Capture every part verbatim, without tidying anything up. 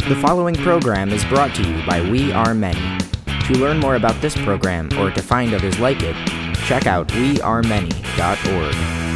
The following program is brought to you by We Are Many. To learn more about this program or to find others like it, check out we are many dot org.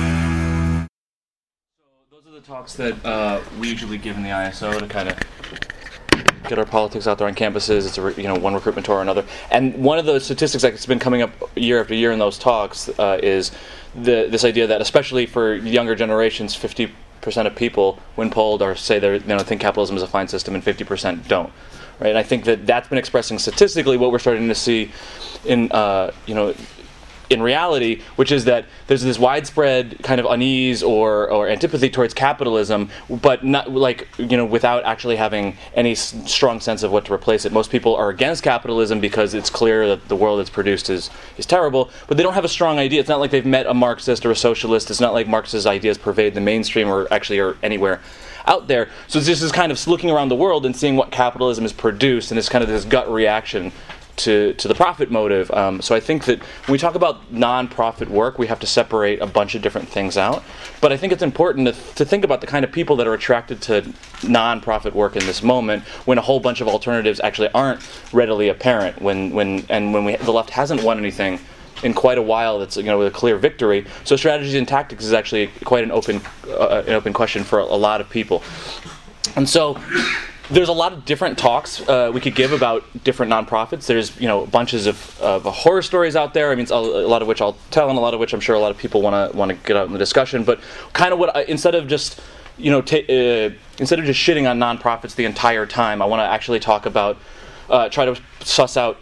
So those are the talks that uh, we usually give in the I S O to kind of get our politics out there on campuses. It's a re- you know one recruitment tour or another. And one of the statistics that's been coming up year after year in those talks uh, is the this idea that especially for younger generations, fifty percent of people, when polled, are say they you know think capitalism is a fine system, and fifty percent don't. Right? And I think that that's been expressing statistically what we're starting to see in uh, you know. in reality, which is that there's this widespread kind of unease or, or antipathy towards capitalism, but not like you know without actually having any s- strong sense of what to replace it. Most people are against capitalism because it's clear that the world it's produced is is terrible, but they don't have a strong idea. It's not like they've met a Marxist or a socialist. It's not like Marx's ideas pervade the mainstream or actually are anywhere out there. So it's just this kind of looking around the world and seeing what capitalism has produced, and it's kind of this gut reaction to to the profit motive. Um, so I think that when we talk about non-profit work, we have to separate a bunch of different things out. But I think it's important to, to think about the kind of people that are attracted to non-profit work in this moment, when a whole bunch of alternatives actually aren't readily apparent. When when and when we, the left hasn't won anything in quite a while that's you know with a clear victory. So strategies and tactics is actually quite an open uh, an open question for a, a lot of people. And so there's a lot of different talks uh, we could give about different nonprofits. There's you know bunches of, of horror stories out there. I mean, a lot of which I'll tell, and a lot of which I'm sure a lot of people want to want to get out in the discussion. But kind of what I, instead of just you know ta- uh, instead of just shitting on nonprofits the entire time, I want to actually talk about uh, try to suss out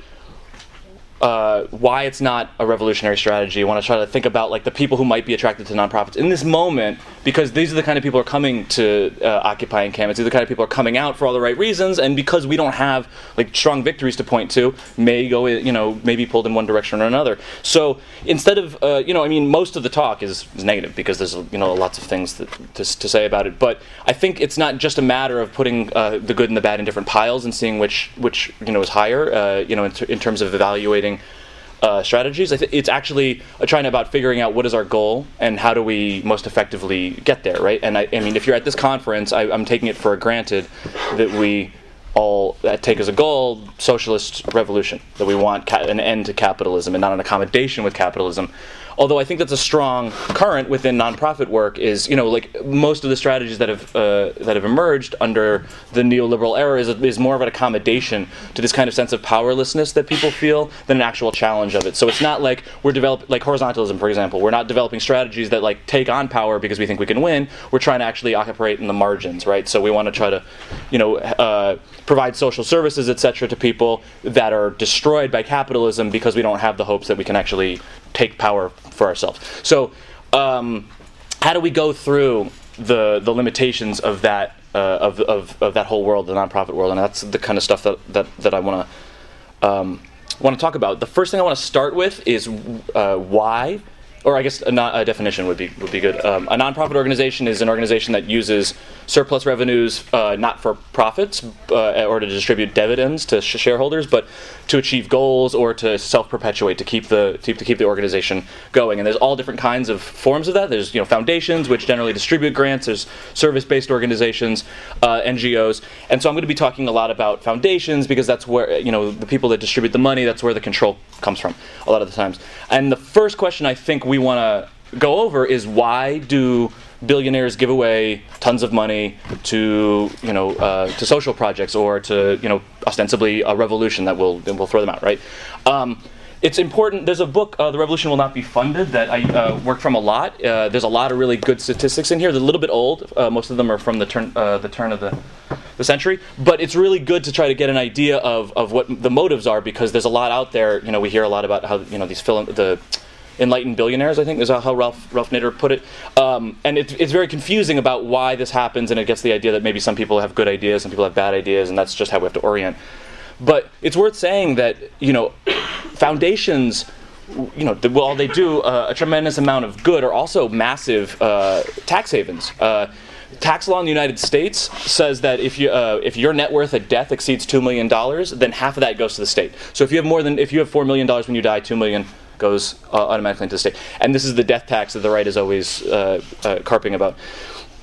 Uh, why it's not a revolutionary strategy. I want to try to think about like the people who might be attracted to nonprofits in this moment, because these are the kind of people who are coming to uh, occupying campus. These are the kind of people who are coming out for all the right reasons, and because we don't have like strong victories to point to, may go you know may be pulled in one direction or another. So instead of uh, you know I mean most of the talk is, is negative because there's you know lots of things that, to to say about it. But I think it's not just a matter of putting uh, the good and the bad in different piles and seeing which which you know is higher. Uh, you know in, t- in terms of evaluating Uh, strategies. I th- it's actually uh, trying about figuring out what is our goal and how do we most effectively get there, right? And I, I mean, if you're at this conference, I, I'm taking it for granted that we all uh, take as a goal socialist revolution, that we want ca- an end to capitalism and not an accommodation with capitalism. Although I think that's a strong current within nonprofit work is, you know, like most of the strategies that have uh, that have emerged under the neoliberal era is, is more of an accommodation to this kind of sense of powerlessness that people feel than an actual challenge of it. So it's not like we're developing, like horizontalism, for example. We're not developing strategies that like take on power because we think we can win. We're trying to actually operate in the margins, right? So we want to try to, you know, uh, provide social services, et cetera, to people that are destroyed by capitalism because we don't have the hopes that we can actually take power for ourselves. So, um, how do we go through the the limitations of that uh, of, of of that whole world, the nonprofit world? And that's the kind of stuff that that, that I want to um, want to talk about. The first thing I want to start with is uh, why. Or I guess a, non- a definition would be would be good. Um, a nonprofit organization is an organization that uses surplus revenues uh, not for profits uh, or to distribute dividends to sh- shareholders, but to achieve goals or to self-perpetuate, to keep the to, to keep the organization going. And there's all different kinds of forms of that. There's you know foundations which generally distribute grants. There's service-based organizations, uh, N G Os, and so I'm going to be talking a lot about foundations because that's where you know the people that distribute the money. That's where the control comes from a lot of the times. And the first question I think we want to go over is why do billionaires give away tons of money to you know uh, to social projects or to you know ostensibly a revolution that will will throw them out, right? Um, It's important. There's a book, uh, The Revolution Will Not Be Funded, that I uh, work from a lot. Uh, there's a lot of really good statistics in here. They're a little bit old. Uh, most of them are from the turn uh, the turn of the, the century. But it's really good to try to get an idea of, of what the motives are, because there's a lot out there. You know, we hear a lot about how you know these film the enlightened billionaires, I think is how Ralph Ralph Nader put it. Um, and it, it's very confusing about why this happens, and it gets the idea that maybe some people have good ideas, some people have bad ideas, and that's just how we have to orient. But it's worth saying that, you know, foundations, you know, while they do uh, a tremendous amount of good, are also massive uh, tax havens. Uh, tax law in the United States says that if you uh, if your net worth at death exceeds two million dollars, then half of that goes to the state. So if you have more than if you have four million dollars when you die, two million dollars goes uh, automatically into the state. And this is the death tax that the right is always uh, uh, carping about.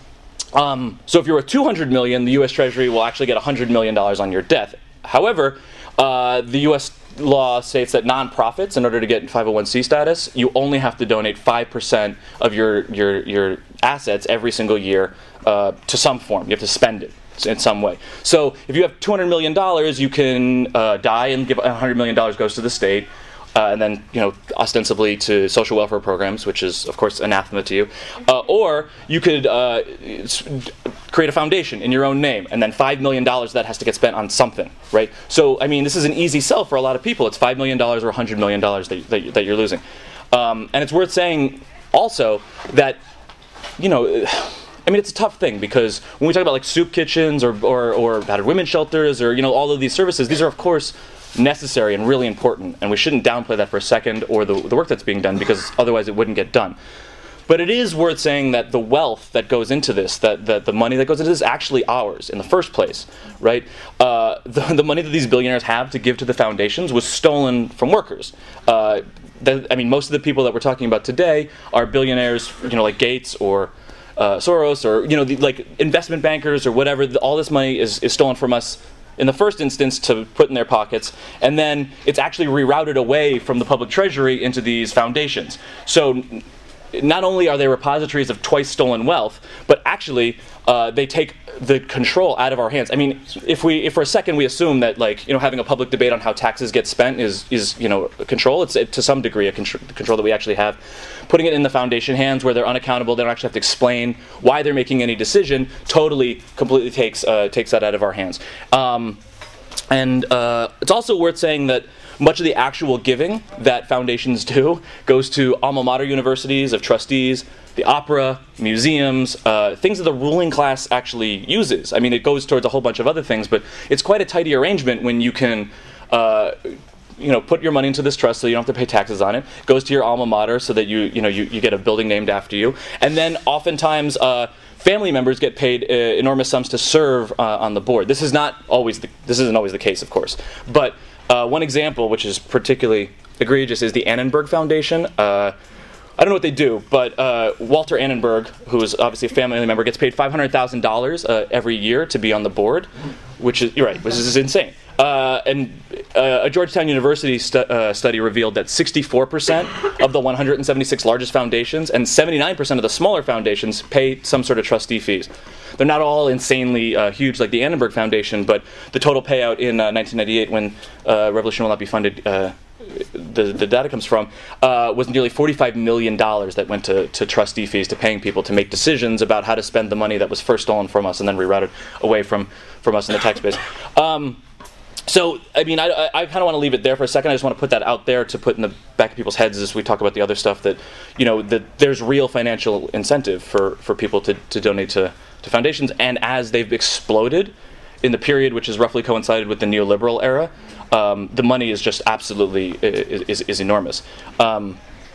Um, so if you're worth two hundred million dollars, the U S Treasury will actually get one hundred million dollars on your death. However, uh, the U S law states that nonprofits, in order to get five oh one c status, you only have to donate five percent of your, your, your assets every single year uh, to some form. You have to spend it in some way. So if you have two hundred million dollars, you can uh, die and give one hundred million dollars goes to the state. Uh, and then, you know, ostensibly to social welfare programs, which is, of course, anathema to you. Uh, or you could uh, create a foundation in your own name, and then five million dollars of that has to get spent on something, right? So, I mean, this is an easy sell for a lot of people. It's five million dollars or one hundred million dollars that, that, that you're losing. Um, and it's worth saying also that, you know, I mean, it's a tough thing, because when we talk about, like, soup kitchens or, or, or battered women's shelters or, you know, all of these services, these are, of course, necessary and really important, and we shouldn't downplay that for a second, or the, the work that's being done, because otherwise it wouldn't get done. But it is worth saying that the wealth that goes into this, that, that the money that goes into this is actually ours in the first place, right? Uh, the, the money that these billionaires have to give to the foundations was stolen from workers. Uh, the, I mean, most of the people that we're talking about today are billionaires, you know, like Gates or uh, Soros, or, you know, the, like investment bankers or whatever. The, all this money is, is stolen from us in the first instance to put in their pockets, and then it's actually rerouted away from the public treasury into these foundations. So not only are they repositories of twice stolen wealth, but actually uh, they take the control out of our hands. I mean, if we, if for a second we assume that, like, you know, having a public debate on how taxes get spent is, is you know, control, it's it, to some degree a contr- control that we actually have. Putting it in the foundation hands where they're unaccountable, they don't actually have to explain why they're making any decision, totally, completely takes uh, takes that out of our hands. Um, and uh, it's also worth saying that much of the actual giving that foundations do goes to alma mater universities of trustees, the opera, museums, uh, things that the ruling class actually uses. I mean, it goes towards a whole bunch of other things, but it's quite a tidy arrangement when you can uh, you know, put your money into this trust so you don't have to pay taxes on it. It goes to your alma mater so that you, you know, you, you get a building named after you. And then oftentimes uh, family members get paid uh, enormous sums to serve uh, on the board. This is not always the, this isn't always the case, of course. But uh, one example, which is particularly egregious, is the Annenberg Foundation. Uh, I don't know what they do, but uh, Walter Annenberg, who is obviously a family member, gets paid five hundred thousand dollars uh, every year to be on the board, which is, you're right, which is insane. Uh, and uh, a Georgetown University stu- uh, study revealed that sixty-four percent of the one hundred seventy-six largest foundations and seventy-nine percent of the smaller foundations pay some sort of trustee fees. They're not all insanely uh, huge like the Annenberg Foundation, but the total payout in uh, nineteen ninety-eight, when uh, Revolution Will Not Be Funded, uh, the, the data comes from, uh, was nearly forty-five million dollars that went to, to trustee fees, to paying people to make decisions about how to spend the money that was first stolen from us and then rerouted away from, from us in the tax base. Um, So, I mean, I, I, I kind of want to leave it there for a second. I just want to put that out there to put in the back of people's heads as we talk about the other stuff, that, you know, that there's real financial incentive for, for people to, to donate to, to foundations. And as they've exploded in the period which has roughly coincided with the neoliberal era, um, the money is just absolutely is, is, is enormous. Um,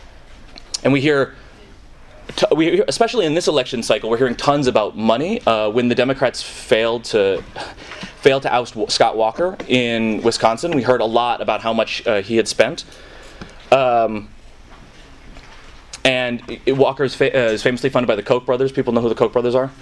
and we hear... T- we, especially in this election cycle, we're hearing tons about money. Uh, when the Democrats failed to failed to oust Scott Walker in Wisconsin, we heard a lot about how much uh, he had spent. Um, and it, Walker is, fa- uh, is famously funded by the Koch brothers. People know who the Koch brothers are?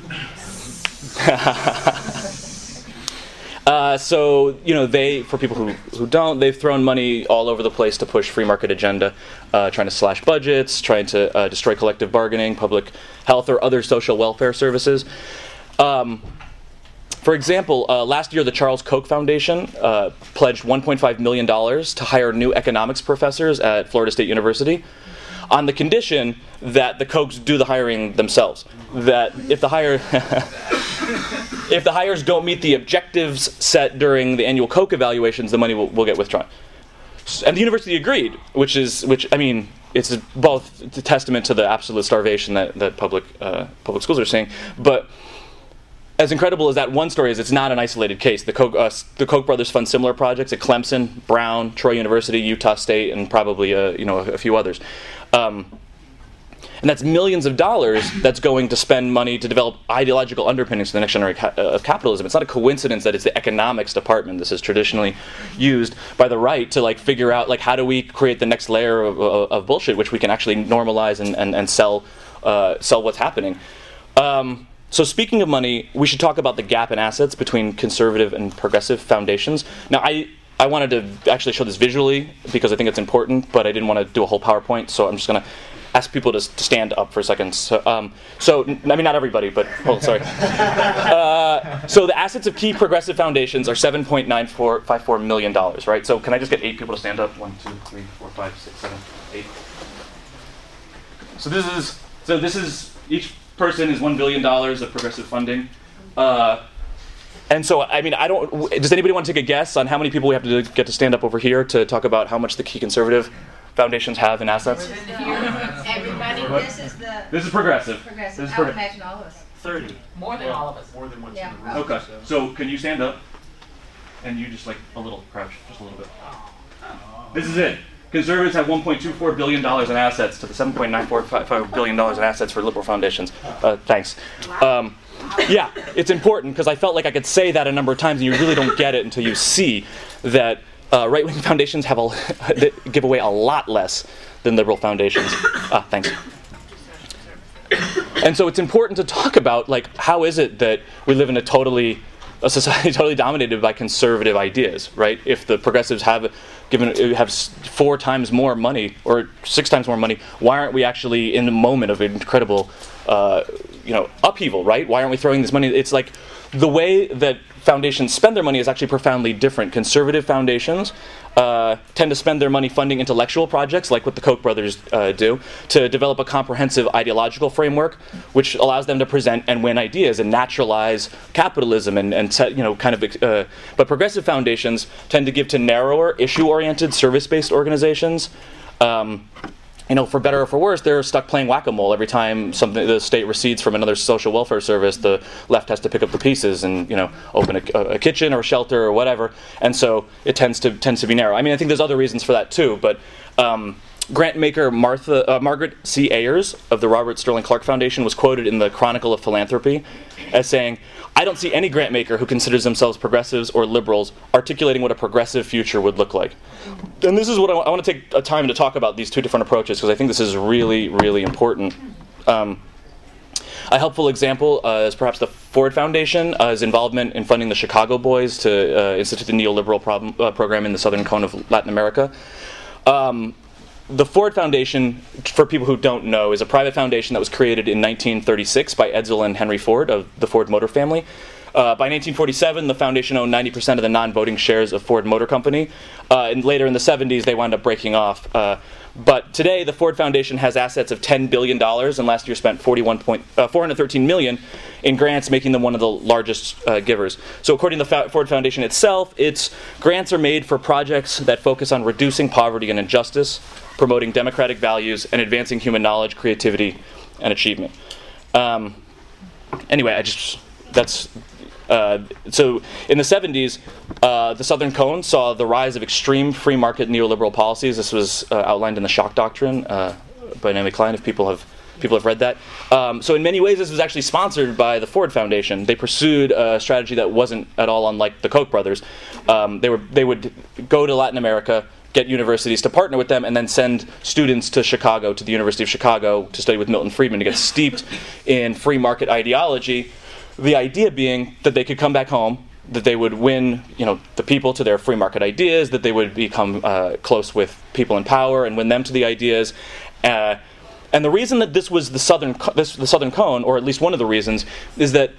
Uh, so, you know, they, for people who, who don't, they've thrown money all over the place to push free market agenda, uh, trying to slash budgets, trying to uh, destroy collective bargaining, public health, or other social welfare services. Um, for example, uh, last year the Charles Koch Foundation uh, pledged one point five million dollars to hire new economics professors at Florida State University, on the condition that the Kochs do the hiring themselves. That if the hire... If the hires don't meet the objectives set during the annual Koch evaluations, the money will, will get withdrawn. And the university agreed, which is, which I mean, it's both a testament to the absolute starvation that, that public uh, public schools are seeing. But as incredible as that one story is, it's not an isolated case. The Koch, uh, the Koch brothers fund similar projects at Clemson, Brown, Troy University, Utah State, and probably uh, you know a, a few others. Um, And that's millions of dollars that's going to spend money to develop ideological underpinnings to the next generation of capitalism. It's not a coincidence that it's the economics department. This is traditionally used by the right to like figure out like how do we create the next layer of, of, of bullshit, which we can actually normalize and, and, and sell uh, sell what's happening. Um, so speaking of money, we should talk about the gap in assets between conservative and progressive foundations. Now, I, I wanted to actually show this visually because I think it's important, but I didn't want to do a whole PowerPoint, so I'm just going to ask people to, to stand up for a second. So, um, so, I mean, not everybody, but, oh, sorry. uh, so the assets of key progressive foundations are seven point nine four five four million dollars, right? So can I just get eight people to stand up? One, two, three, four, five, six, seven, eight. So this is, so this is, each person is one billion dollars of progressive funding. Uh, and so, I mean, I don't, does anybody want to take a guess on how many people we have to get to stand up over here to talk about how much the key conservative foundations have in assets? Everybody, this is the This is progressive. progressive. This is I would prog- imagine all of us. thirty. More than all of us. More than what's Yeah. in the room. Okay, so can you stand up? And you just like a little crouch, just a little bit. This is it. Conservatives have one point two four billion dollars in assets to the seven point nine four five billion dollars in assets for liberal foundations. Uh, thanks. Um, yeah, it's important because I felt like I could say that a number of times and you really don't get it until you see that uh, right-wing foundations have a, that give away a lot less than liberal foundations. Ah, thanks. And so it's important to talk about, like, how is it that we live in a totally, a society totally dominated by conservative ideas, right? If the progressives have given have four times more money or six times more money, why aren't we actually in a moment of incredible, uh, you know, upheaval, right? Why aren't we throwing this money? It's like the way that foundations spend their money is actually profoundly different. Conservative foundations uh, tend to spend their money funding intellectual projects, like what the Koch brothers uh, do, to develop a comprehensive ideological framework, which allows them to present and win ideas and naturalize capitalism and, and set, you know, kind of. Uh, but progressive foundations tend to give to narrower, issue-oriented, service-based organizations. Um, You know, for better or for worse, they're stuck playing whack-a-mole. Every time something the state recedes from another social welfare service, the left has to pick up the pieces and, you know, open a, a kitchen or shelter or whatever. And so it tends to tends to be narrow. I mean, I think there's other reasons for that too. But um, grant maker Martha uh, Margaret C. Ayers of the Robert Sterling Clark Foundation was quoted in the Chronicle of Philanthropy as saying, "I don't see any grant maker who considers themselves progressives or liberals articulating what a progressive future would look like." And this is what I, w- I want to take a time to talk about these two different approaches because I think this is really, really important. Um, a helpful example uh, is perhaps the Ford Foundation's uh, involvement in funding the Chicago Boys to uh, institute the neoliberal problem, uh, program in the southern cone of Latin America. Um, The Ford Foundation, for people who don't know, is a private foundation that was created in nineteen thirty-six by Edsel and Henry Ford of the Ford Motor family. Uh, by nineteen forty-seven, the foundation owned ninety percent of the non-voting shares of Ford Motor Company. Uh, and later in the seventies, they wound up breaking off. Uh, but today, the Ford Foundation has assets of ten billion dollars, and last year spent forty-one point, uh, four hundred thirteen million dollars in grants, making them one of the largest uh, givers. So according to the Fa- Ford Foundation itself, its grants are made for projects that focus on reducing poverty and injustice, promoting democratic values, and advancing human knowledge, creativity, and achievement. Um, anyway, I just, that's, uh, so in the seventies, uh, the Southern Cone saw the rise of extreme free market neoliberal policies. This was uh, outlined in the Shock Doctrine uh, by Naomi Klein, if people have people have read that. Um, so in many ways, this was actually sponsored by the Ford Foundation. They pursued a strategy that wasn't at all unlike the Koch brothers. Um, they were they would go to Latin America, get universities to partner with them, and then send students to Chicago, to the University of Chicago, to study with Milton Friedman, to get steeped in free market ideology. The idea being that they could come back home, that they would win, you know, the people to their free market ideas, that they would become uh, close with people in power and win them to the ideas. Uh, and the reason that this was the Southern, this, the Southern Cone, or at least one of the reasons, is that.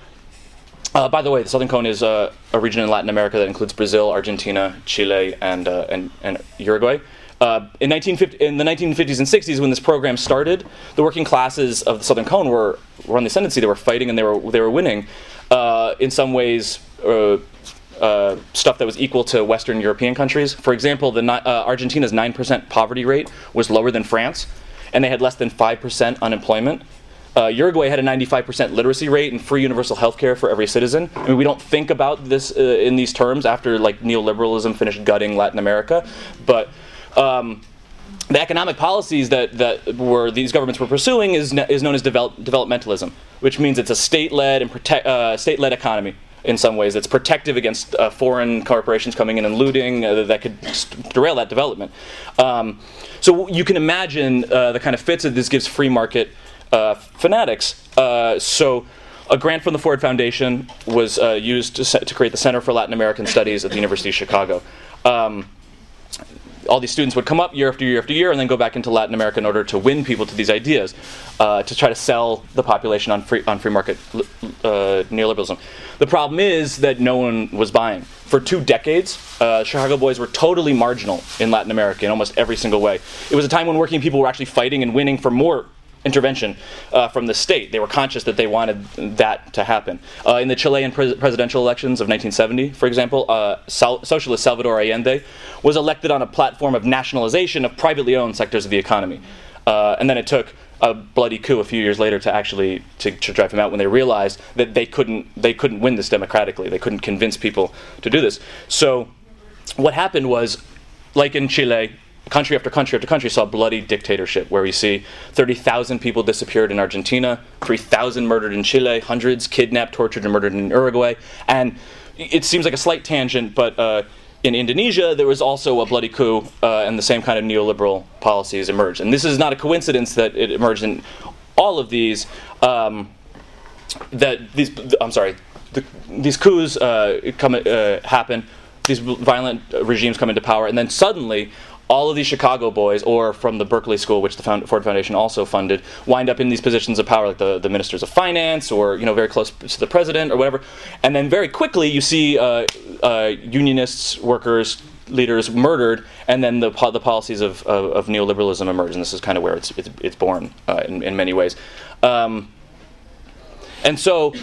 Uh, by the way, the Southern Cone is uh, a region in Latin America that includes Brazil, Argentina, Chile, and uh, and, and Uruguay. Uh, in, nineteen fifty, in the nineteen fifties and sixties, when this program started, the working classes of the Southern Cone were, were on the ascendancy. They were fighting and they were they were winning. Uh, in some ways, uh, uh, stuff that was equal to Western European countries. For example, the uh, Argentina's nine percent poverty rate was lower than France, and they had less than five percent unemployment. Uh, Uruguay had a ninety-five percent literacy rate and free universal health care for every citizen. I mean, we don't think about this uh, in these terms after like neoliberalism finished gutting Latin America, but um, the economic policies that, that were these governments were pursuing is is known as develop, developmentalism, which means it's a state-led and protect, uh, state-led economy. In some ways, it's protective against uh, foreign corporations coming in and looting uh, that could derail that development. Um, so you can imagine uh, the kind of fits that this gives free market Uh, fanatics. Uh, so a grant from the Ford Foundation was uh, used to, se- to create the Center for Latin American Studies at the University of Chicago. Um, all these students would come up year after year after year and then go back into Latin America in order to win people to these ideas, uh, to try to sell the population on free, on free market uh, neoliberalism. The problem is that no one was buying. For two decades, uh, Chicago boys were totally marginal in Latin America in almost every single way. It was a time when working people were actually fighting and winning for more intervention uh, from the state. They were conscious that they wanted that to happen. Uh, in the Chilean pres- presidential elections of nineteen seventy, for example, uh, Sal- socialist Salvador Allende was elected on a platform of nationalization of privately owned sectors of the economy. Uh, and then it took a bloody coup a few years later to actually to, to drive him out when they realized that they couldn't they couldn't win this democratically. They couldn't convince people to do this. So what happened was, like in Chile, country after country after country saw bloody dictatorship, where we see thirty thousand people disappeared in Argentina, three thousand murdered in Chile, hundreds kidnapped, tortured, and murdered in Uruguay. And it seems like a slight tangent, but uh, in Indonesia, there was also a bloody coup, uh, and the same kind of neoliberal policies emerged. And this is not a coincidence that it emerged in all of these. Um, that these, I'm sorry, the, these coups uh, come uh, happen. These violent regimes come into power, and then suddenly, all of these Chicago boys, or from the Berkeley School, which the Ford Foundation also funded, wind up in these positions of power, like the, the ministers of finance, or you know, very close to the president, or whatever. And then very quickly, you see uh, uh, unionists, workers, leaders murdered, and then the the policies of, of, of neoliberalism emerge. And this is kind of where it's it's, it's born uh, in, in many ways. Um, and so,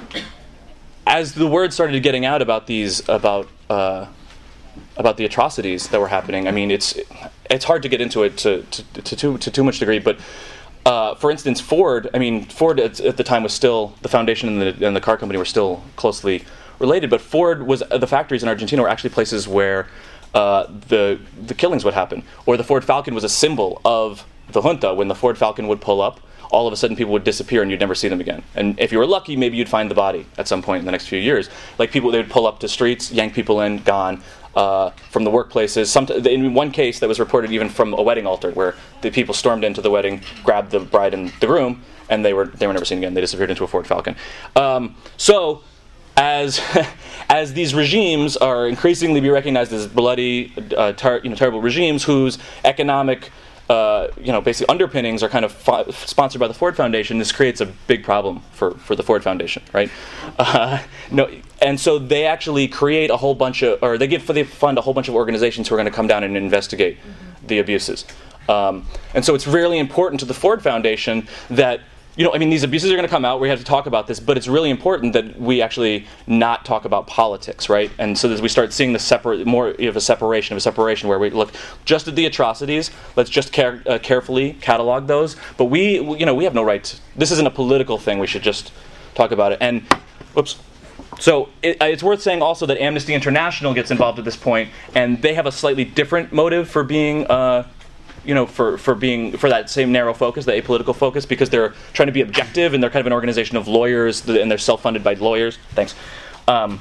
as the word started getting out about these about uh, about the atrocities that were happening, I mean, it's it's hard to get into it to to to, to, to too much degree. But uh, for instance, Ford. I mean, Ford at, at the time was still the foundation and the and the car company were still closely related. But Ford was uh, the factories in Argentina were actually places where uh, the the killings would happen. Or the Ford Falcon was a symbol of the junta. When the Ford Falcon would pull up, all of a sudden people would disappear and you'd never see them again. And if you were lucky, maybe you'd find the body at some point in the next few years. Like people, they would pull up to streets, yank people in, gone. Uh, from the workplaces. Some, in one case that was reported even from a wedding altar, where the people stormed into the wedding, grabbed the bride and the groom, and they were they were never seen again. They disappeared into a Ford Falcon. Um, so, as as these regimes are increasingly be recognized as bloody, uh, tar, you know, terrible regimes whose economic Uh, you know, basically underpinnings are kind of fo- sponsored by the Ford Foundation, this creates a big problem for, for the Ford Foundation, right? Uh, no, and so they actually create a whole bunch of, or they give, they fund a whole bunch of organizations who are going to come down and investigate mm-hmm. the abuses. Um, and so it's really important to the Ford Foundation that, you know, I mean, these abuses are going to come out. We have to talk about this, but it's really important that we actually not talk about politics, right? And so that we start seeing the separate, more of a separation, of a separation where we look just at the atrocities. Let's just care, uh, carefully catalog those. But we, you know, we have no right to, this isn't a political thing. We should just talk about it. And, whoops. So it, it's worth saying also that Amnesty International gets involved at this point, and they have a slightly different motive for being. Uh, you know, for, for being, for that same narrow focus, the apolitical focus, because they're trying to be objective, and they're kind of an organization of lawyers, and they're self-funded by lawyers. Thanks. Um,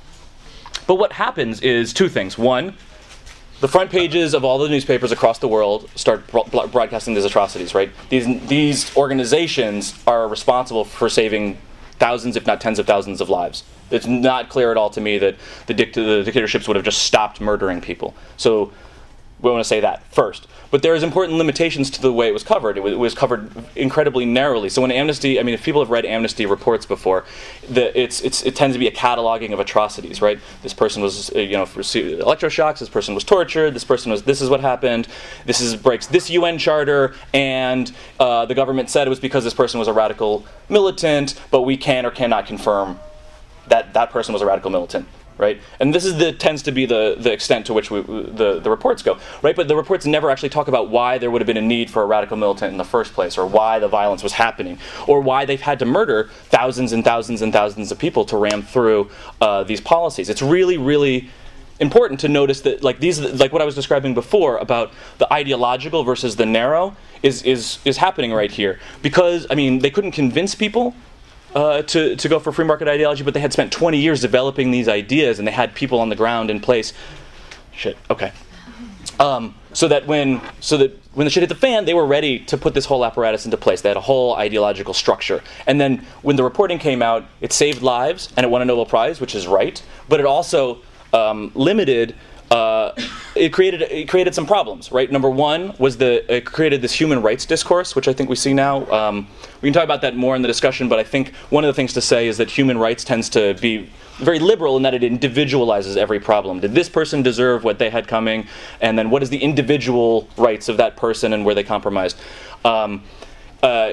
but what happens is two things. One, the front pages of all the newspapers across the world start bro- broadcasting these atrocities, right? These, these organizations are responsible for saving thousands, if not tens of thousands of lives. It's not clear at all to me that the, dict- the dictatorships would have just stopped murdering people. So we want to say that first. But there is important limitations to the way it was covered. It was, it was covered incredibly narrowly. So when Amnesty, I mean, if people have read Amnesty reports before, the, it's, it's, it tends to be a cataloging of atrocities, right? This person was, uh, you know, received electroshocks. This person was tortured. This person was, this is what happened. This is breaks this U N charter, and uh, the government said it was because this person was a radical militant, but we can or cannot confirm that that person was a radical militant. Right, and this is the tends to be the, the extent to which we, the the reports go. Right, but the reports never actually talk about why there would have been a need for a radical militant in the first place, or why the violence was happening, or why they've had to murder thousands and thousands and thousands of people to ram through uh, these policies. It's really, really important to notice that, like these, like what I was describing before about the ideological versus the narrow, is is is happening right here. Because I mean, they couldn't convince people. Uh, to, to go for free market ideology, but they had spent twenty years developing these ideas, and they had people on the ground in place. Shit. Okay. Um, so that when, so that when the shit hit the fan, they were ready to put this whole apparatus into place. They had a whole ideological structure. And then when the reporting came out, it saved lives and it won a Nobel Prize, which is right. But it also um, limited. Uh, it created it created some problems, right? Number one was the it created this human rights discourse, which I think we see now. Um, we can talk about that more in the discussion, but I think one of the things to say is that human rights tends to be very liberal in that it individualizes every problem. Did this person deserve what they had coming? And then what is the individual rights of that person and where they compromised? Um, uh,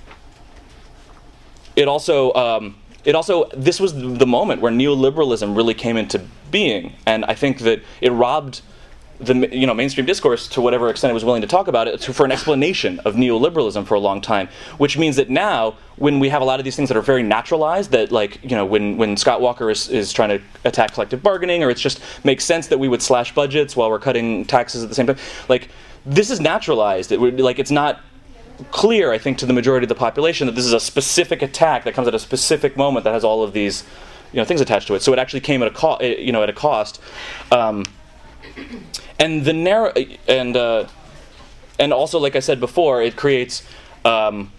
it also. Um, It also, this was the moment where neoliberalism really came into being, and I think that it robbed the you know mainstream discourse, to whatever extent it was willing to talk about it, to, for an explanation of neoliberalism for a long time. Which means that now, when we have a lot of these things that are very naturalized, that like you know when, when Scott Walker is, is trying to attack collective bargaining, or it just makes sense that we would slash budgets while we're cutting taxes at the same time, like this is naturalized. It would like it's not clear, I think, to the majority of the population that this is a specific attack that comes at a specific moment that has all of these, you know, things attached to it. So it actually came at a co- you know, at a cost, um, and the narrow and uh, and also, like I said before, it creates, um,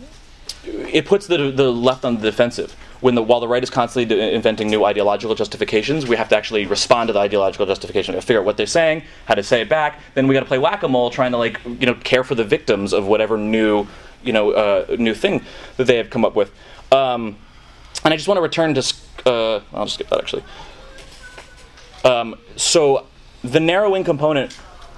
it puts the the left on the defensive. When the, while the right is constantly de- inventing new ideological justifications, we have to actually respond to the ideological justification. We have to figure out what they're saying, how to say it back. Then we got to play whack-a-mole, trying to like you know care for the victims of whatever new you know uh, new thing that they have come up with. Um, and I just want to return to. Uh, I'll just skip that actually. Um, so the narrowing component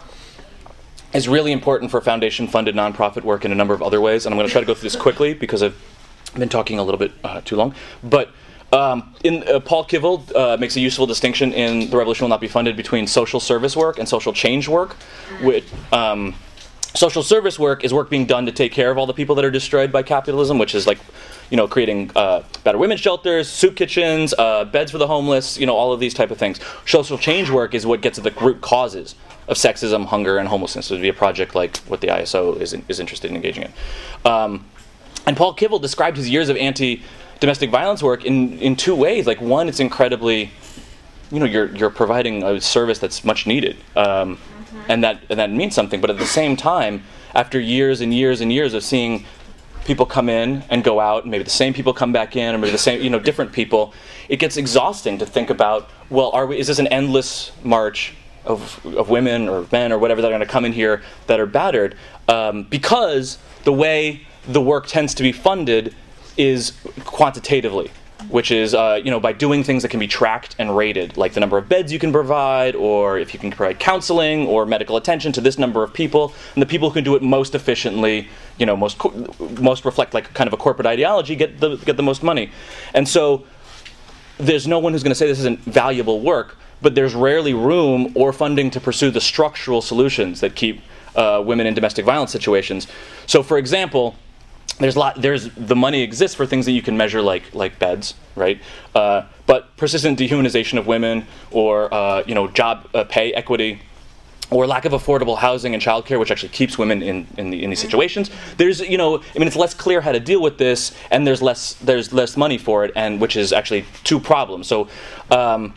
is really important for foundation-funded nonprofit work in a number of other ways, and I'm going to try to go through this quickly because I've been talking a little bit uh, too long. But um, in, uh, Paul Kivel uh, makes a useful distinction in The Revolution Will Not Be Funded between social service work and social change work. Which, um, social service work is work being done to take care of all the people that are destroyed by capitalism, which is like, you know, creating uh, better women's shelters, soup kitchens, uh, beds for the homeless, you know, all of these type of things. Social change work is what gets at the root causes of sexism, hunger, and homelessness. So it would be a project like what the I S O is in, is interested in engaging in. Um, And Paul Kivel described his years of anti-domestic violence work in, in two ways. Like one, it's incredibly, you know, you're you're providing a service that's much needed, um, mm-hmm. and that and that means something. But at the same time, after years and years and years of seeing people come in and go out, and maybe the same people come back in, or maybe the same, you know, different people, it gets exhausting to think about. Well, are we? Is this an endless march of of women or men or whatever that are going to come in here that are battered? Um, because the way the work tends to be funded is quantitatively, which is uh, you know by doing things that can be tracked and rated, like the number of beds you can provide, or if you can provide counseling or medical attention to this number of people, and the people who can do it most efficiently, you know, most co- most reflect like kind of a corporate ideology, get the get the most money, and so there's no one who's going to say this isn't valuable work, but there's rarely room or funding to pursue the structural solutions that keep uh, women in domestic violence situations. So, for example. There's lot. There's the money exists for things that you can measure, like like beds, right? Uh, but persistent dehumanization of women, or uh, you know, job uh, pay equity, or lack of affordable housing and childcare, which actually keeps women in in, the, in these situations. There's you know, I mean, it's less clear how to deal with this, and there's less there's less money for it, and which is actually two problems. So, um,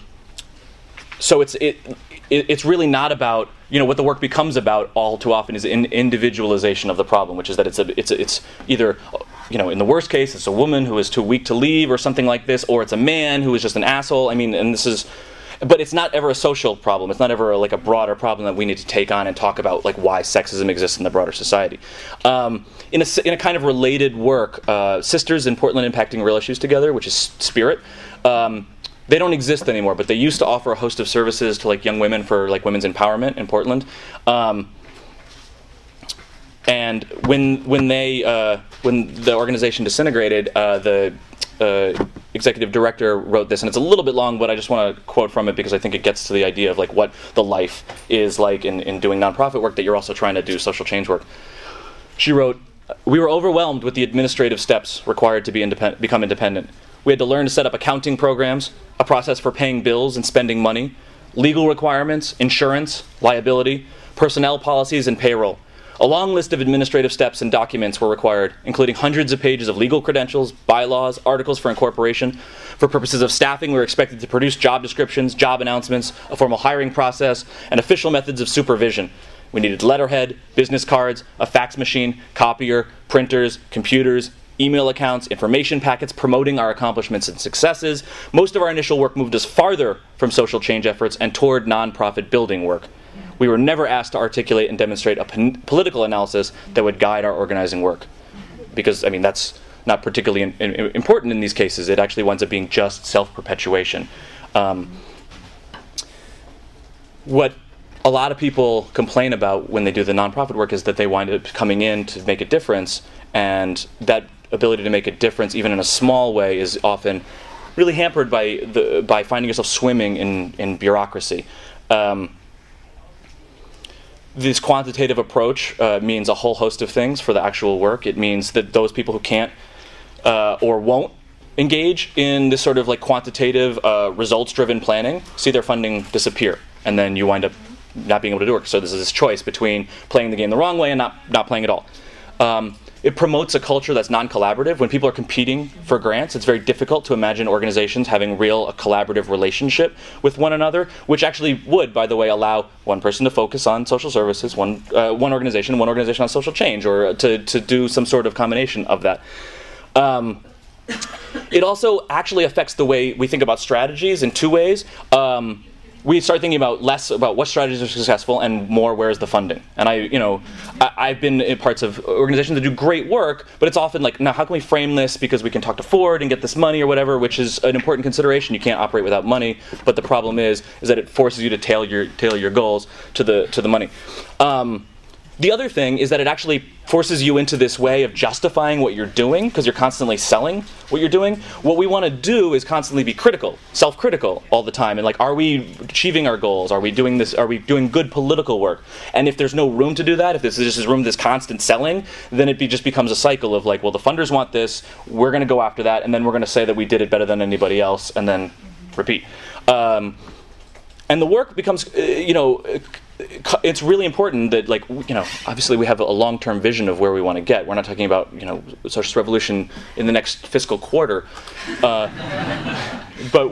so it's it. It, it's really not about, you know, what the work becomes about all too often is in individualization of the problem, which is that it's a, it's a, it's either, you know, in the worst case, it's a woman who is too weak to leave or something like this, or it's a man who is just an asshole. I mean, and this is, but it's not ever a social problem. It's not ever a, like a broader problem that we need to take on and talk about, like why sexism exists in the broader society. Um, in a in a kind of related work, uh, Sisters in Portland Impacting Real Issues Together, which is Spirit. Um, They don't exist anymore, but they used to offer a host of services to like young women for like women's empowerment in Portland. Um, and when when they uh, when the organization disintegrated, uh, the uh, executive director wrote this, and it's a little bit long, but I just want to quote from it because I think it gets to the idea of like what the life is like in, in doing nonprofit work that you're also trying to do social change work. She wrote, "We were overwhelmed with the administrative steps required to be independent, become independent. We had to learn to set up accounting programs, a process for paying bills and spending money, legal requirements, insurance, liability, personnel policies, and payroll. A long list of administrative steps and documents were required, including hundreds of pages of legal credentials, bylaws, articles for incorporation. For purposes of staffing, we were expected to produce job descriptions, job announcements, a formal hiring process, and official methods of supervision. We needed letterhead, business cards, a fax machine, copier, printers, computers, email accounts, information packets promoting our accomplishments and successes. Most of our initial work moved us farther from social change efforts and toward nonprofit building work. We were never asked to articulate and demonstrate a pon- political analysis that would guide our organizing work. Because, I mean, that's not particularly in, in, important in these cases. It actually winds up being just self-perpetuation. Um, what a lot of people complain about when they do the nonprofit work is that they wind up coming in to make a difference, and that ability to make a difference, even in a small way, is often really hampered by the by finding yourself swimming in, in bureaucracy. Um, this quantitative approach uh, means a whole host of things for the actual work. It means that those people who can't uh, or won't engage in this sort of like quantitative, uh, results-driven planning see their funding disappear, and then you wind up not being able to do it. So there's this choice between playing the game the wrong way and not not playing at all. Um, It promotes a culture that's non-collaborative. When people are competing for grants, it's very difficult to imagine organizations having real a collaborative relationship with one another, which actually would, by the way, allow one person to focus on social services, one uh, one organization, one organization on social change, or to, to do some sort of combination of that. Um, it also actually affects the way we think about strategies in two ways. Um, we start thinking about less about what strategies are successful and more where's the funding. And I, you know, I, I've been in parts of organizations that do great work, but it's often like, now how can we frame this because we can talk to Ford and get this money or whatever, which is an important consideration. You can't operate without money, but the problem is is that it forces you to tailor your tailor your goals to the to the money. Um, The other thing is that it actually forces you into this way of justifying what you're doing because you're constantly selling what you're doing. What we want to do is constantly be critical, self-critical all the time. And like, are we achieving our goals? Are we doing this? Are we doing good political work? And if there's no room to do that, if this is just room for this constant selling, then it be, just becomes a cycle of like, well, the funders want this, we're going to go after that, and then we're going to say that we did it better than anybody else, and then repeat. Um, and the work becomes, uh, you know, it's really important that, like, you know, obviously we have a long-term vision of where we want to get. We're not talking about, you know, socialist revolution in the next fiscal quarter. Uh, but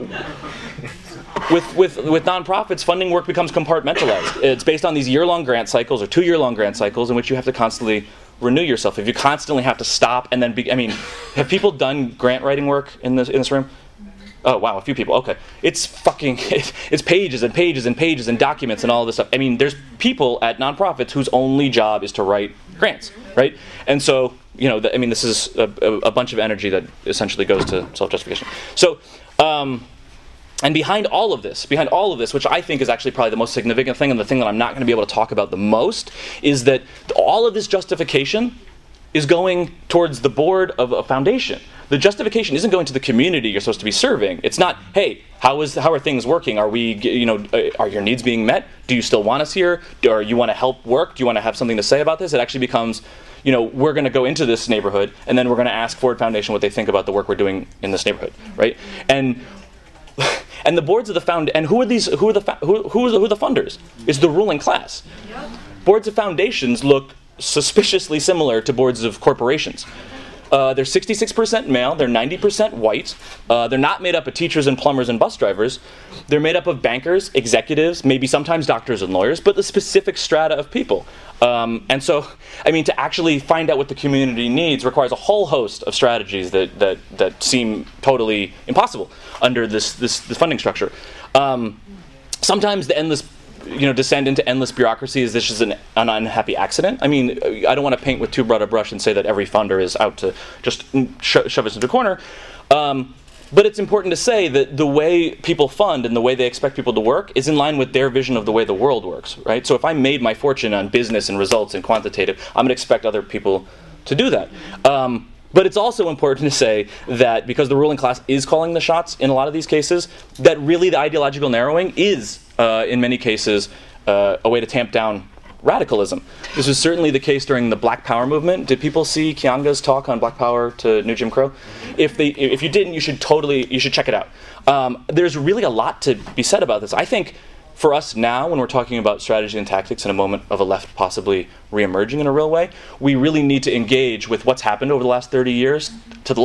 with with with nonprofits, funding work becomes compartmentalized. It's based on these year-long grant cycles or two-year-long grant cycles in which you have to constantly renew yourself. If you constantly have to stop and then, be, I mean, have people done grant writing work in this in this room? Oh, wow, a few people. Okay. It's fucking, it's pages and pages and pages and documents and all this stuff. I mean, there's people at nonprofits whose only job is to write grants, right? And so, you know, the, I mean, this is a, a bunch of energy that essentially goes to self-justification. So, um, and behind all of this, behind all of this, which I think is actually probably the most significant thing and the thing that I'm not going to be able to talk about the most, is that all of this justification is going towards the board of a foundation. The justification isn't going to the community you're supposed to be serving. It's not, hey, how is how are things working? Are we, you know, are your needs being met? Do you still want us here? Or you want to help work? Do you want to have something to say about this? It actually becomes, you know, we're going to go into this neighborhood and then we're going to ask Ford Foundation what they think about the work we're doing in this neighborhood, right? And and the boards of the found and who are these? Who are the fa- who who are the, who are the funders? It's the ruling class. Yep. Boards of foundations look suspiciously similar to boards of corporations. Uh, they're sixty-six percent male, they're ninety percent white, uh, they're not made up of teachers and plumbers and bus drivers, they're made up of bankers, executives, maybe sometimes doctors and lawyers, but the specific strata of people. Um, and so, I mean, to actually find out what the community needs requires a whole host of strategies that that, that seem totally impossible under this, this, this funding structure. Um, sometimes the endless you know, descend into endless bureaucracy is this just an, an unhappy accident? I mean, I don't want to paint with too broad a brush and say that every funder is out to just sho- shove us into a corner. Um, but it's important to say that the way people fund and the way they expect people to work is in line with their vision of the way the world works, right? So if I made my fortune on business and results and quantitative, I'm going to expect other people to do that. Um, But it's also important to say that because the ruling class is calling the shots in a lot of these cases, that really the ideological narrowing is, uh, in many cases, uh, a way to tamp down radicalism. This was certainly the case during the Black Power movement. Did people see Kianga's talk on Black Power to New Jim Crow? If they, if you didn't, you should totally, you should check it out. Um, there's really a lot to be said about this. I think for us now, when we're talking about strategy and tactics in a moment of a left possibly reemerging in a real way, we really need to engage with what's happened over the last thirty years to the left.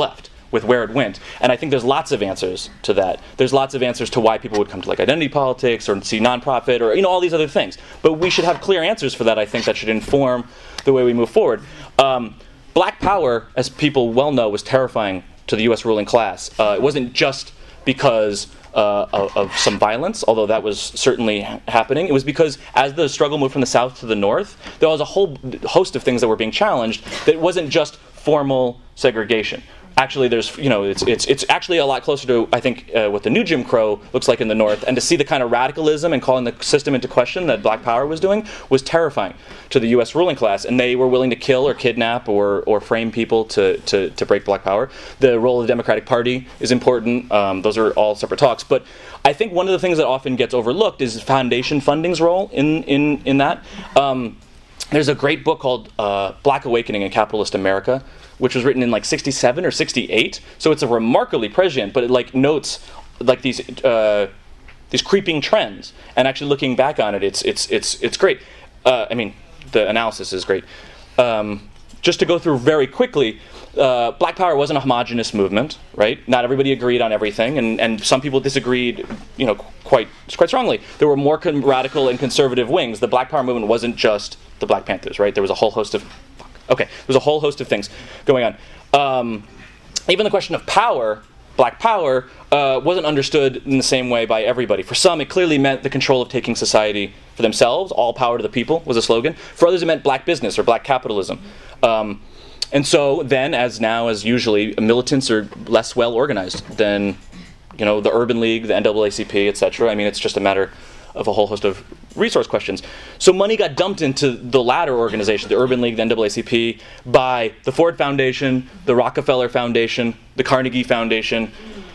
with where it went. And I think there's lots of answers to that. There's lots of answers to why people would come to like identity politics or see nonprofit or you know all these other things. But we should have clear answers for that. I think that should inform the way we move forward. Um, Black power, as people well know, was terrifying to the U S ruling class. Uh, it wasn't just because uh, of, of some violence, although that was certainly ha- happening. It was because as the struggle moved from the south to the north, there was a whole host of things that were being challenged that wasn't just formal segregation. Actually, there's, you know, it's it's it's actually a lot closer to, I think, uh, what the new Jim Crow looks like in the North. And to see the kind of radicalism and calling the system into question that Black Power was doing was terrifying to the U S ruling class. And they were willing to kill or kidnap or or frame people to to, to break Black Power. The role of the Democratic Party is important. Um, those are all separate talks. But I think one of the things that often gets overlooked is foundation funding's role in in in that. Um, there's a great book called uh, Black Awakening in Capitalist America, which was written in like sixty-seven or sixty-eight. So it's a remarkably prescient, but it like notes like these uh, these creeping trends. And actually looking back on it, it's it's it's it's great. Uh, I mean, the analysis is great. Um, just to go through very quickly, uh, Black Power wasn't a homogenous movement, right? Not everybody agreed on everything, and, and some people disagreed, you know, quite quite strongly. There were more con- radical and conservative wings. The Black Power movement wasn't just the Black Panthers, right? There was a whole host of Okay, there's a whole host of things going on. Um, even the question of power, Black Power, uh, wasn't understood in the same way by everybody. For some, it clearly meant the control of taking society for themselves. All power to the people was a slogan. For others, it meant black business or black capitalism. Um, and so then, as now, as usually, militants are less well organized than, you know, the Urban League, the N double A C P, et cetera. I mean, it's just a matter of a whole host of resource questions. So money got dumped into the latter organizations, the Urban League, the N double A C P, by the Ford Foundation, the Rockefeller Foundation, the Carnegie Foundation,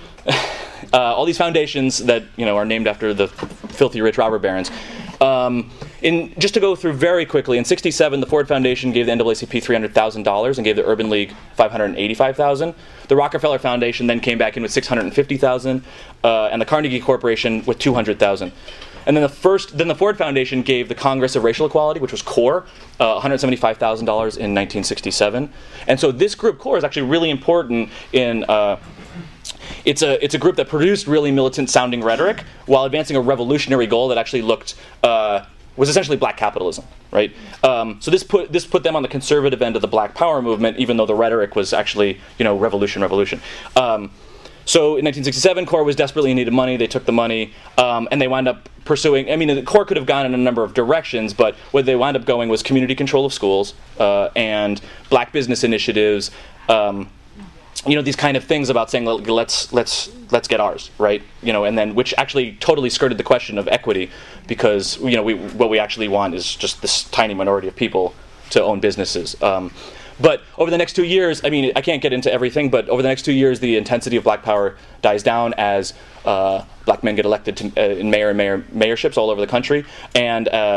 uh, all these foundations that you know are named after the filthy rich robber barons. Um, in, just to go through very quickly, in sixty-seven, the Ford Foundation gave the N double A C P three hundred thousand dollars and gave the Urban League five hundred eighty-five thousand dollars. The Rockefeller Foundation then came back in with six hundred fifty thousand dollars, uh, and the Carnegie Corporation with two hundred thousand dollars. And then the first, then the Ford Foundation gave the Congress of Racial Equality, which was CORE, uh, one hundred seventy-five thousand dollars in nineteen sixty-seven. And so this group, CORE, is actually really important in. Uh, it's a it's a group that produced really militant-sounding rhetoric while advancing a revolutionary goal that actually looked uh, was essentially black capitalism, right? Um, so this put this put them on the conservative end of the Black Power movement, even though the rhetoric was actually you know revolution, revolution. Um, So in nineteen sixty-seven, CORE was desperately in need of money. They took the money, um, and they wound up pursuing. I mean, the CORE could have gone in a number of directions, but where they wound up going was community control of schools uh, and black business initiatives. Um, you know, these kind of things about saying let's let's let's get ours, right? You know, and then which actually totally skirted the question of equity, because you know we what we actually want is just this tiny minority of people to own businesses. Um, But over the next two years, I mean, I can't get into everything, but over the next two years, the intensity of black power dies down as uh, black men get elected to, uh, in mayor and mayor mayorships all over the country, and uh,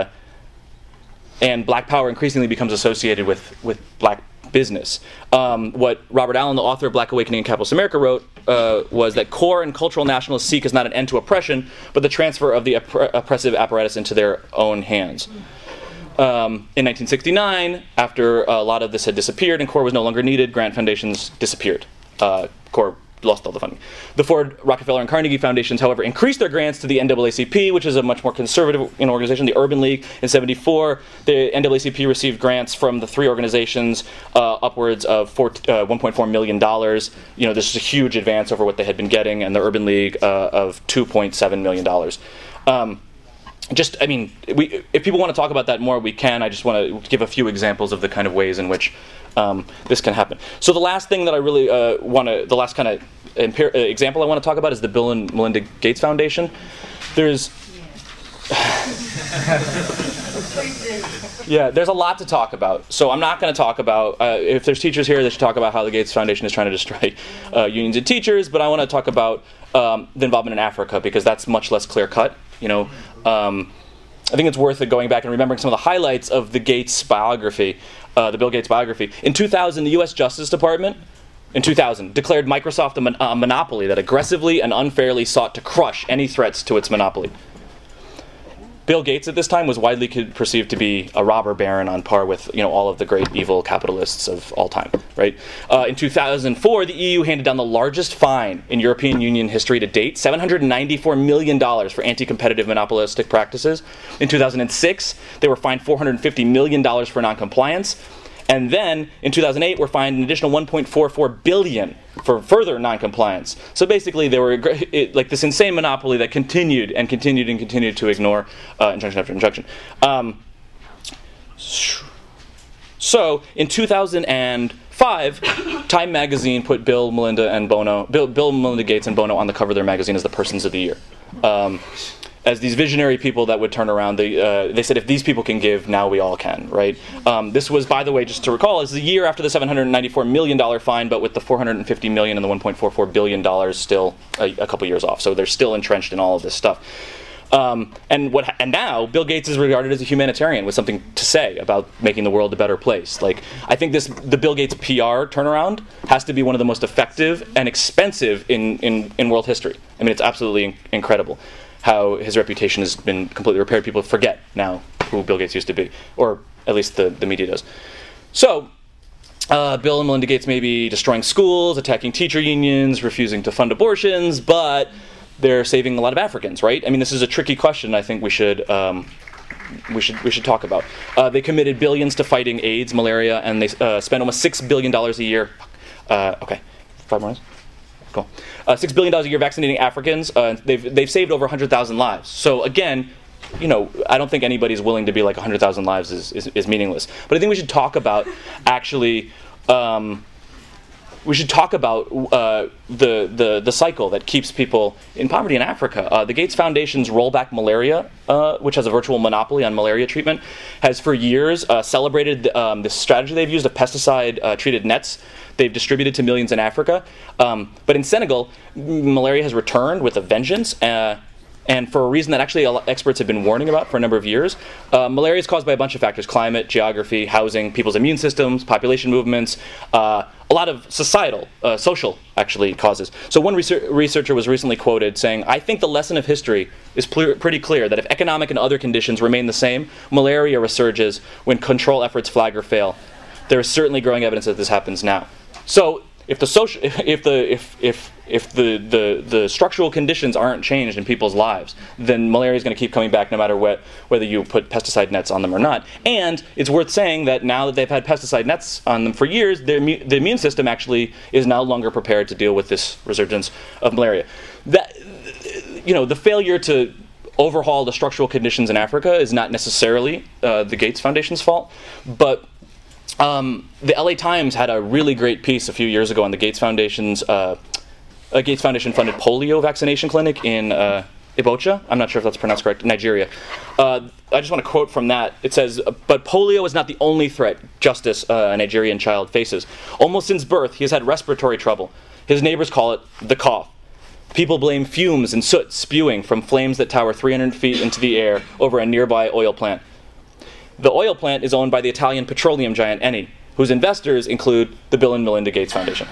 and black power increasingly becomes associated with, with black business. Um, what Robert Allen, the author of Black Awakening in Capitalist America, wrote uh, was that CORE and cultural nationalists seek is not an end to oppression, but the transfer of the opp- oppressive apparatus into their own hands. Um, in nineteen sixty-nine, after a lot of this had disappeared and CORE was no longer needed, grant foundations disappeared. Uh, CORE lost all the funding. The Ford, Rockefeller, and Carnegie foundations, however, increased their grants to the N double A C P, which is a much more conservative you know, organization, the Urban League. In seventy-four, the N double A C P received grants from the three organizations uh, upwards of four, uh, one point four million dollars. You know, this is a huge advance over what they had been getting, and the Urban League uh, of two point seven million dollars. Um, Just, I mean, we, if people want to talk about that more, we can. I just want to give a few examples of the kind of ways in which um, this can happen. So the last thing that I really uh, want to, the last kind of impar- uh, example I want to talk about is the Bill and Melinda Gates Foundation. There's, yeah, there's a lot to talk about. So I'm not going to talk about, uh, if there's teachers here, they should talk about how the Gates Foundation is trying to destroy uh, unions and teachers, but I want to talk about um, the involvement in Africa, because that's much less clear-cut. You know, um, I think it's worth it going back and remembering some of the highlights of the Gates biography, uh, the Bill Gates biography. In two thousand, the U S Justice Department, in two thousand, declared Microsoft a, mon- a monopoly that aggressively and unfairly sought to crush any threats to its monopoly. Bill Gates at this time was widely perceived to be a robber baron on par with, you know, all of the great evil capitalists of all time, right? Uh, in two thousand four, the E U handed down the largest fine in European Union history to date, seven hundred ninety-four million dollars for anti-competitive monopolistic practices. In two thousand six, they were fined four hundred fifty million dollars for noncompliance. And then, in two thousand eight, were fined an additional one point four four billion dollars for further noncompliance. So basically, they were it, like this insane monopoly that continued and continued and continued to ignore uh, injunction after injunction. Um, so, in two thousand five, Time magazine put Bill, Melinda, and Bono, Bill, Bill, Melinda Gates, and Bono on the cover of their magazine as the persons of the year. Um, as these visionary people that would turn around, they, uh, they said, if these people can give, now we all can, right? Um, this was, by the way, just to recall, is the year after the seven hundred ninety-four million dollars fine, but with the four hundred fifty million dollars and the one point four four billion dollars still a, a couple years off. So they're still entrenched in all of this stuff. Um, and what? And now Bill Gates is regarded as a humanitarian with something to say about making the world a better place. Like, I think this, the Bill Gates P R turnaround has to be one of the most effective and expensive in, in, in world history. I mean, it's absolutely in- incredible how his reputation has been completely repaired. People forget now who Bill Gates used to be, or at least the, the media does. So, uh, Bill and Melinda Gates may be destroying schools, attacking teacher unions, refusing to fund abortions, but they're saving a lot of Africans, right? I mean, this is a tricky question. I think we should um, we should we should talk about. Uh, they committed billions to fighting AIDS, malaria, and they uh, spend almost six billion dollars a year. Uh, okay, five more minutes. Cool. Uh, Six billion dollars a year vaccinating Africans. Uh, they've they've saved over one hundred thousand lives. So again, you know, I don't think anybody's willing to be like one hundred thousand lives is, is is meaningless. But I think we should talk about actually. Um, we should talk about uh, the, the the cycle that keeps people in poverty in Africa. Uh, the Gates Foundation's Rollback Malaria, uh, which has a virtual monopoly on malaria treatment, has for years uh, celebrated um, this strategy they've used of pesticide-treated uh, nets they've distributed to millions in Africa. Um, but in Senegal, malaria has returned with a vengeance. Uh, And for a reason that actually experts have been warning about for a number of years. Uh, malaria is caused by a bunch of factors: climate, geography, housing, people's immune systems, population movements, uh, a lot of societal, uh, social, actually, causes. So one research- researcher was recently quoted saying, "I think the lesson of history is pl- pretty clear that if economic and other conditions remain the same, malaria resurges when control efforts flag or fail. There is certainly growing evidence that this happens now." So if the social, if the if if if the, the, the structural conditions aren't changed in people's lives, then malaria is going to keep coming back no matter what, whether you put pesticide nets on them or not. And it's worth saying that now that they've had pesticide nets on them for years, their, the immune system actually is no longer prepared to deal with this resurgence of malaria. That, you know, the failure to overhaul the structural conditions in Africa is not necessarily uh, the Gates Foundation's fault, but um, the L A Times had a really great piece a few years ago on the Gates Foundation's uh, A Gates Foundation-funded polio vaccination clinic in uh, Ibocha. I'm not sure if that's pronounced correct. Nigeria. Uh, I just want to quote from that. It says, "But polio is not the only threat Justice, uh, a Nigerian child, faces. Almost since birth, he has had respiratory trouble. His neighbors call it the cough. People blame fumes and soot spewing from flames that tower three hundred feet into the air over a nearby oil plant. The oil plant is owned by the Italian petroleum giant Eni, whose investors include the Bill and Melinda Gates Foundation."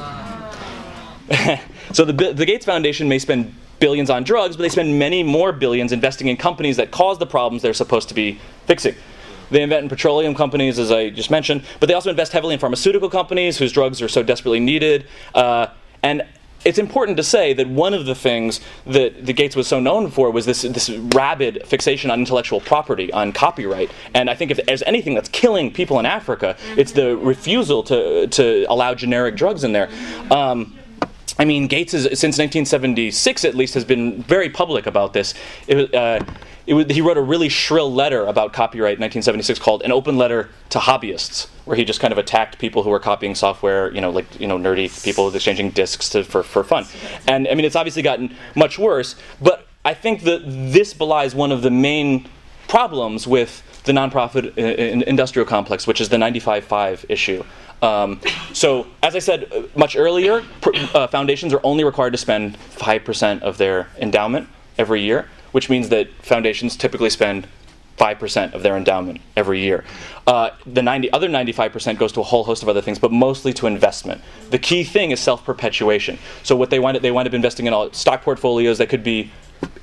So the, the Gates Foundation may spend billions on drugs, but they spend many more billions investing in companies that cause the problems they're supposed to be fixing. They invest in petroleum companies, as I just mentioned, but they also invest heavily in pharmaceutical companies whose drugs are so desperately needed. Uh, and it's important to say that one of the things that the Gates was so known for was this, this rabid fixation on intellectual property, on copyright. And I think if there's anything that's killing people in Africa, it's the refusal to, to allow generic drugs in there. Um, I mean, Gates, is, since nineteen seventy-six at least, has been very public about this. It, uh, it was, he wrote a really shrill letter about copyright in nineteen seventy-six called "An Open Letter to Hobbyists," where he just kind of attacked people who were copying software, you know, like, you know, nerdy people exchanging discs to, for, for fun. And, I mean, it's obviously gotten much worse, but I think that this belies one of the main problems with the nonprofit uh, industrial complex, which is the ninety-five five issue. Um, so, as I said much earlier, pr- uh, foundations are only required to spend five percent of their endowment every year, which means that foundations typically spend five percent of their endowment every year. Uh, the ninety, other ninety-five percent goes to a whole host of other things, but mostly to investment. The key thing is self-perpetuation. So what they wind up, they wind up investing in all stock portfolios that could be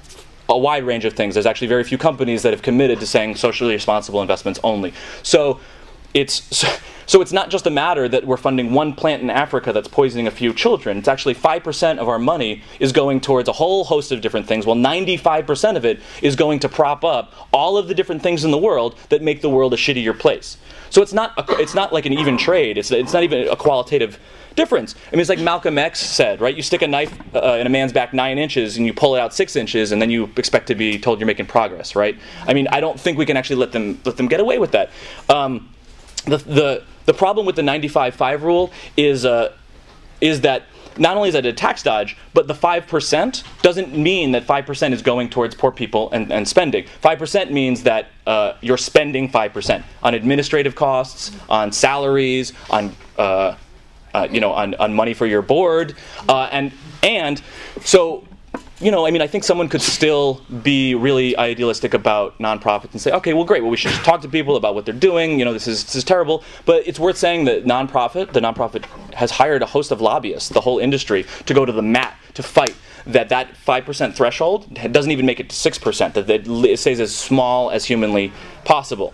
a wide range of things. There's actually very few companies that have committed to saying socially responsible investments only. So it's so, so it's not just a matter that we're funding one plant in Africa that's poisoning a few children. It's actually five percent of our money is going towards a whole host of different things, while ninety-five percent of it is going to prop up all of the different things in the world that make the world a shittier place. So it's not a, it's not like an even trade. It's it's not even a qualitative difference. I mean, it's like Malcolm X said, right? You stick a knife uh, in a man's back nine inches and you pull it out six inches, and then you expect to be told you're making progress, right? I mean, I don't think we can actually let them let them get away with that. Um, the the the problem with the ninety-five five rule is uh, is that not only is that a tax dodge, but the five percent doesn't mean that five percent is going towards poor people and, and spending. five percent means that uh, you're spending five percent on administrative costs, on salaries, on uh, Uh, you know, on, on money for your board, uh, and and so, you know, I mean, I think someone could still be really idealistic about nonprofits and say, okay, well, great, well, we should just talk to people about what they're doing. You know, this is this is terrible, but it's worth saying that nonprofit, the nonprofit, has hired a host of lobbyists, the whole industry, to go to the mat to fight that that five percent threshold doesn't even make it to six percent. That it stays as small as humanly possible.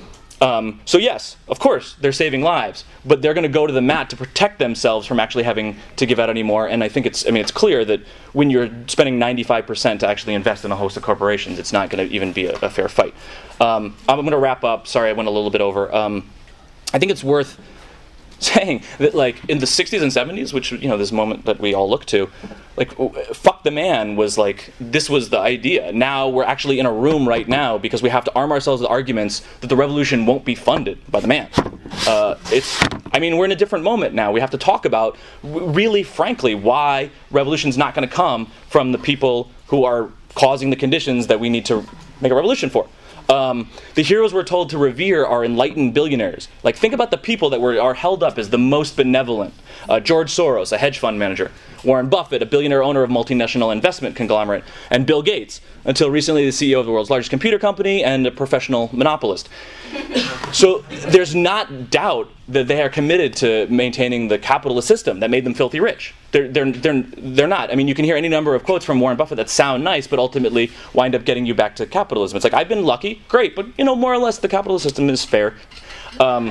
Um, so yes, of course, they're saving lives, but they're going to go to the mat to protect themselves from actually having to give out any more. And I think it's, I mean, it's clear that when you're spending ninety-five percent to actually invest in a host of corporations, it's not going to even be a, a fair fight. Um, I'm going to wrap up. Sorry, I went a little bit over. Um, I think it's worth saying that, like, in the sixties and seventies, which, you know, this moment that we all look to, like, fuck the man was like, this was the idea. Now we're actually in a room right now because we have to arm ourselves with arguments that the revolution won't be funded by the man. Uh, it's, I mean, we're in a different moment now. We have to talk about, really frankly, why revolution's not going to come from the people who are causing the conditions that we need to make a revolution for. Um, the heroes we're told to revere are enlightened billionaires. Like, think about the people that were are held up as the most benevolent. Uh, George Soros, a hedge fund manager. Warren Buffett, a billionaire owner of multinational investment conglomerate. And Bill Gates, until recently the C E O of the world's largest computer company and a professional monopolist. So there's not doubt that they are committed to maintaining the capitalist system that made them filthy rich. They're, they're, they're, they're not. I mean, you can hear any number of quotes from Warren Buffett that sound nice, but ultimately wind up getting you back to capitalism. It's like, I've been lucky, great, but, you know, more or less the capitalist system is fair. Um,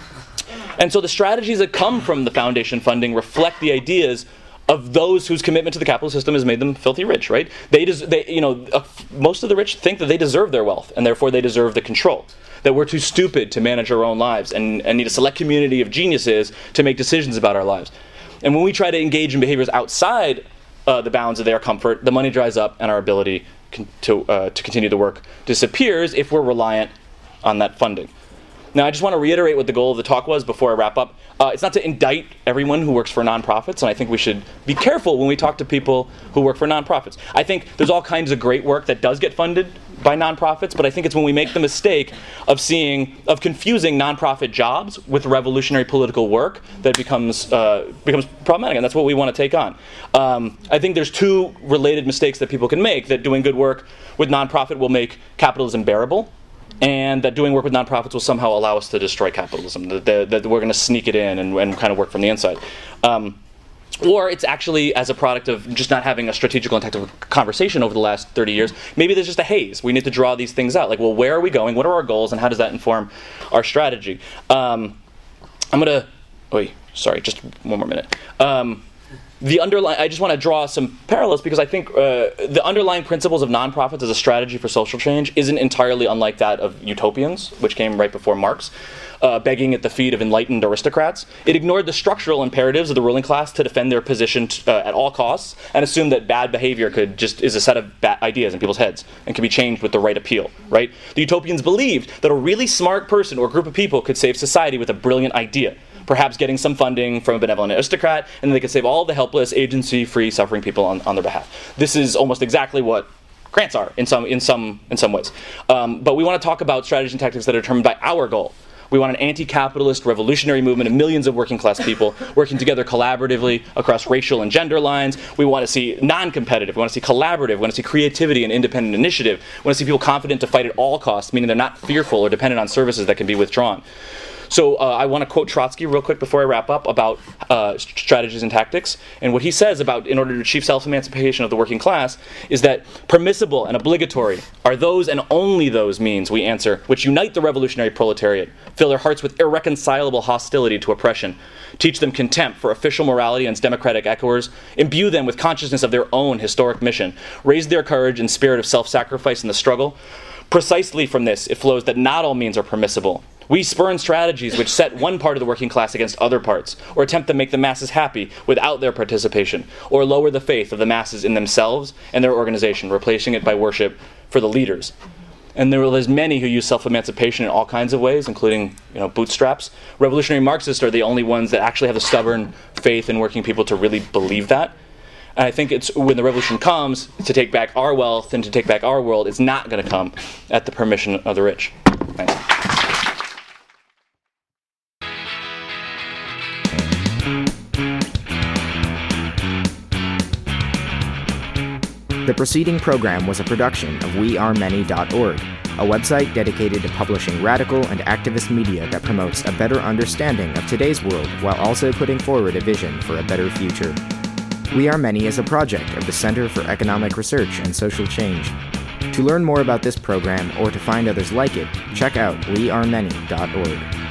and so the strategies that come from the foundation funding reflect the ideas of those whose commitment to the capitalist system has made them filthy rich, right? They, des- they you know, uh, most of the rich think that they deserve their wealth, and therefore they deserve the control. That we're too stupid to manage our own lives, and, and need a select community of geniuses to make decisions about our lives. And when we try to engage in behaviors outside uh, the bounds of their comfort, the money dries up, and our ability con- to uh, to continue the work disappears if we're reliant on that funding. Now, I just want to reiterate what the goal of the talk was before I wrap up. Uh, it's not to indict everyone who works for nonprofits, and I think we should be careful when we talk to people who work for nonprofits. I think there's all kinds of great work that does get funded by nonprofits, but I think it's when we make the mistake of seeing, of confusing nonprofit jobs with revolutionary political work that becomes uh, becomes problematic, and that's what we want to take on. Um, I think there's two related mistakes that people can make, that doing good work with nonprofit will make capitalism bearable, and that doing work with nonprofits will somehow allow us to destroy capitalism, that, that, that we're going to sneak it in and, and kind of work from the inside. Um, or it's actually as a product of just not having a strategical and tactical conversation over the last thirty years. Maybe there's just a haze. We need to draw these things out. Like, well, where are we going? What are our goals? And how does that inform our strategy? Um, I'm going to... Wait, sorry, just one more minute. Um, The underlying, I just want to draw some parallels because I think uh, the underlying principles of nonprofits as a strategy for social change isn't entirely unlike that of utopians, which came right before Marx, uh, begging at the feet of enlightened aristocrats. It ignored the structural imperatives of the ruling class to defend their position t- uh, at all costs, and assumed that bad behavior could just is a set of bad ideas in people's heads and can be changed with the right appeal. Right? The utopians believed that a really smart person or group of people could save society with a brilliant idea, perhaps getting some funding from a benevolent aristocrat, and then they could save all the helpless, agency-free, suffering people on, on their behalf. This is almost exactly what grants are in some in some in some ways. Um, but we want to talk about strategies and tactics that are determined by our goal. We want an anti-capitalist, revolutionary movement of millions of working-class people working together collaboratively across racial and gender lines. We want to see non-competitive. We want to see collaborative. We want to see creativity and independent initiative. We want to see people confident to fight at all costs, meaning they're not fearful or dependent on services that can be withdrawn. So uh, I want to quote Trotsky real quick before I wrap up about uh, strategies and tactics. And what he says about in order to achieve self-emancipation of the working class is that permissible and obligatory are those and only those means, we answer, which unite the revolutionary proletariat, fill their hearts with irreconcilable hostility to oppression, teach them contempt for official morality and its democratic echoers, imbue them with consciousness of their own historic mission, raise their courage and spirit of self-sacrifice in the struggle. Precisely from this, it flows that not all means are permissible. We spurn strategies which set one part of the working class against other parts, or attempt to make the masses happy without their participation, or lower the faith of the masses in themselves and their organization, replacing it by worship for the leaders. And there are many who use self-emancipation in all kinds of ways, including, you know, bootstraps. Revolutionary Marxists are the only ones that actually have the stubborn faith in working people to really believe that. And I think it's when the revolution comes to take back our wealth and to take back our world, it's not going to come at the permission of the rich. Thanks. The preceding program was a production of we are many dot org, a website dedicated to publishing radical and activist media that promotes a better understanding of today's world while also putting forward a vision for a better future. We Are Many is a project of the Center for Economic Research and Social Change. To learn more about this program or to find others like it, check out we are many dot org.